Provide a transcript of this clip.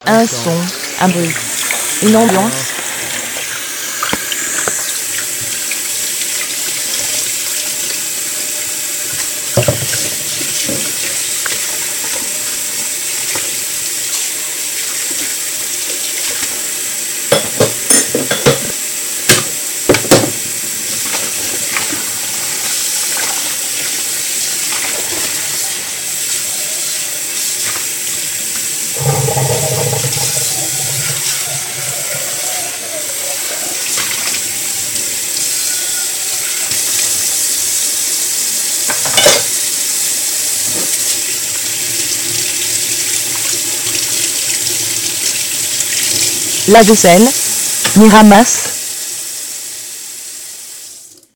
Un son, un bruit, une ambiance. La vaisselle, Miramas.